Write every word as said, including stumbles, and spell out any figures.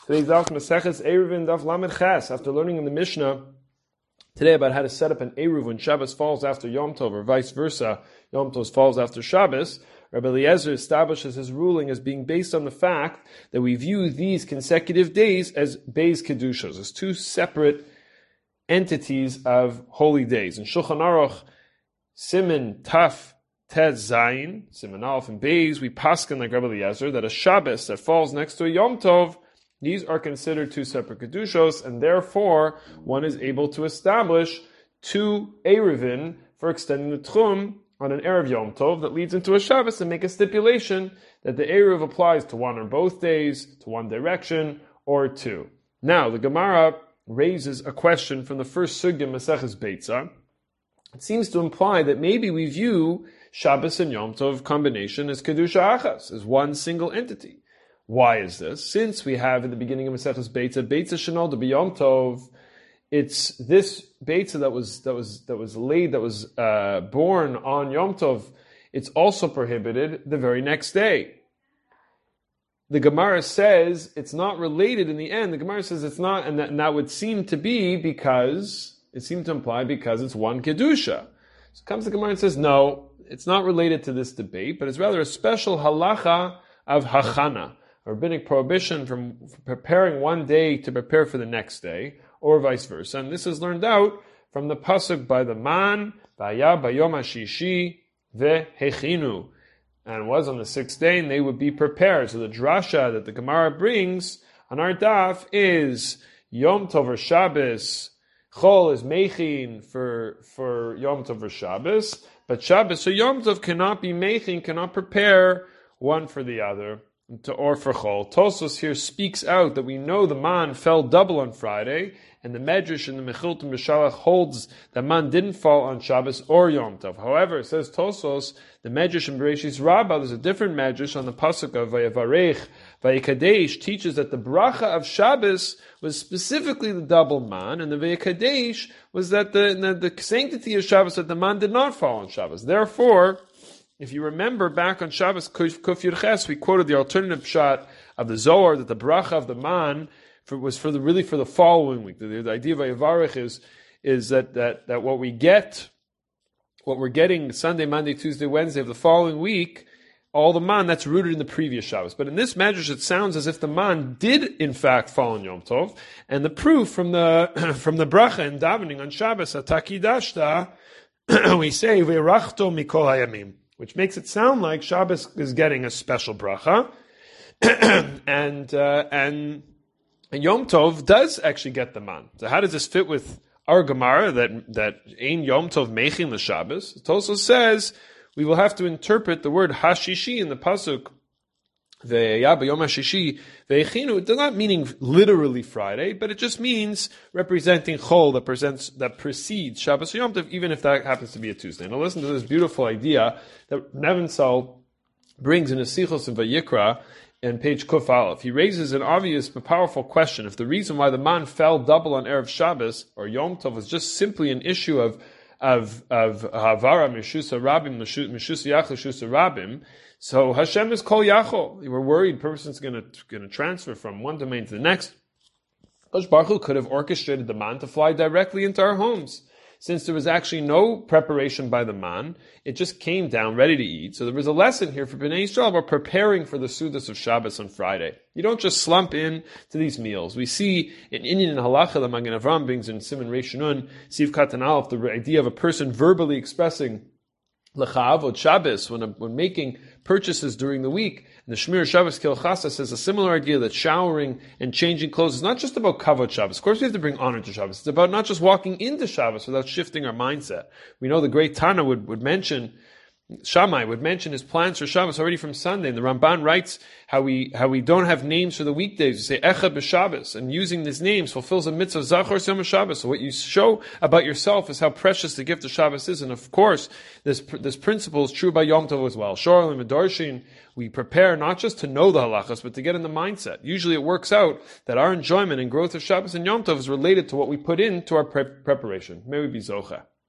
Today's daf Maseches Eruvin daf Lamed Ches. After learning in the Mishnah today about how to set up an Eruv when Shabbos falls after Yom Tov, or vice versa, Yom Tov falls after Shabbos, Rabbi Eliezer establishes his ruling as being based on the fact that we view these consecutive days as Beis Kedushos, as two separate entities of holy days. In Shulchan Aruch, Siman Taf Tet Zayin, Siman Aleph and Beis, we paskin like Rabbi Eliezer that a Shabbos that falls next to a Yom Tov, these are considered two separate Kedushos, and therefore one is able to establish two Eruvin for extending the Tchum on an Erev Yom Tov that leads into a Shabbos, and make a stipulation that the Eruv applies to one or both days, to one direction, or two. Now, the Gemara raises a question from the first Sugya Maseches Beitza. It seems to imply that maybe we view Shabbos and Yom Tov combination as Kedusha Achas, as one single entity. Why is this? Since we have in the beginning of Maseches Beitza, Beitza Shenol de Yom Tov, it's this Beitza that was that was that was laid, that was uh, born on Yom Tov. It's also prohibited the very next day. The Gemara says it's not related in the end. The Gemara says it's not, and that, and that would seem to be because it seemed to imply because it's one kedusha. So comes the Gemara and says no, it's not related to this debate, but it's rather a special halacha of hachana, a rabbinic prohibition from preparing one day to prepare for the next day, or vice versa. And this is learned out from the pasuk by the man, Vaya bayom hashishi vehechinu, and it was on the sixth day, and they would be prepared. So the drasha that the Gemara brings on our daf is Yom Tov or Shabbos. Chol is mechin for for Yom Tov or Shabbos, but Shabbos or Yom Tov cannot be mechin, cannot prepare one for the other. To or for Chol. Tosfos here speaks out that we know the man fell double on Friday, and the Medrash and the Mechilta Mishalach holds that man didn't fall on Shabbos or Yom Tov. However, it says Tosfos, the Medrash in Bereshis Rabbah, there's a different Medrash on the pasuk of Vayavarech, Vayikadesh teaches that the bracha of Shabbos was specifically the double man, and the Vayikadesh was that the, the, the sanctity of Shabbos, that the man did not fall on Shabbos. Therefore, if you remember back on Shabbos Kuf Yud Ches, we quoted the alternative shot of the Zohar that the bracha of the man for, was for the really for the following week. The, the idea of Vayavarech is is that, that that what we get, what we're getting Sunday, Monday, Tuesday, Wednesday of the following week, all the man that's rooted in the previous Shabbos. But in this Medrash, it sounds as if the man did in fact fall on Yom Tov, and the proof from the from the bracha and davening on Shabbos Atakidashta, we say Ve'rachto mikol hayamim, which makes it sound like Shabbos is getting a special bracha, and uh, and Yom Tov does actually get the man. So how does this fit with our Gemara that that Ein Yom Tov mechin the Shabbos? It also says we will have to interpret the word hashishi in the pasuk Ve'ya b'yom hashishi ve'echinu. It does not meaning literally Friday, but it just means representing Chol that presents that precedes Shabbos or Yom Tov, even if that happens to be a Tuesday. Now listen to this beautiful idea that Nevinsal brings in his Sichos in Vayikra in page Kuf Aleph. He raises an obvious but powerful question. If the reason why the man fell double on Erev Shabbos or Yom Tov was just simply an issue of of of Havara Mishusa Rabim Mishusa Yach Mishusa Rabim, so Hashem is Kol Yachol. You were worried a person's going to going to transfer from one domain to the next. Kosh Baruch Hu could have orchestrated the man to fly directly into our homes. Since there was actually no preparation by the man, it just came down ready to eat. So there was a lesson here for Bnei Yisrael about preparing for the Sudas of Shabbos on Friday. You don't just slump in to these meals. We see in Inyan and Halacha, the Magen Avram brings in Siman Reish Nun, Siv Katan Aleph, the idea of a person verbally expressing L'cha'avot Shabbos when when making purchases during the week. And the Shmir Shabbos Kilchasa says a similar idea that showering and changing clothes is not just about kavod Shabbos. Of course, we have to bring honor to Shabbos. It's about not just walking into Shabbos without shifting our mindset. We know the great Tana would, would mention, Shammai would mention his plans for Shabbos already from Sunday. And the Ramban writes how we how we don't have names for the weekdays. We say Echad b'Shabbos, and using these names fulfills a mitzvah Zachor Yom Shabbos. So what you show about yourself is how precious the gift of Shabbos is. And of course, this this principle is true by Yom Tov as well. Shor and Medarshin, we prepare not just to know the halachas, but to get in the mindset. Usually, it works out that our enjoyment and growth of Shabbos and Yom Tov is related to what we put into our pre- preparation. May we be zocha.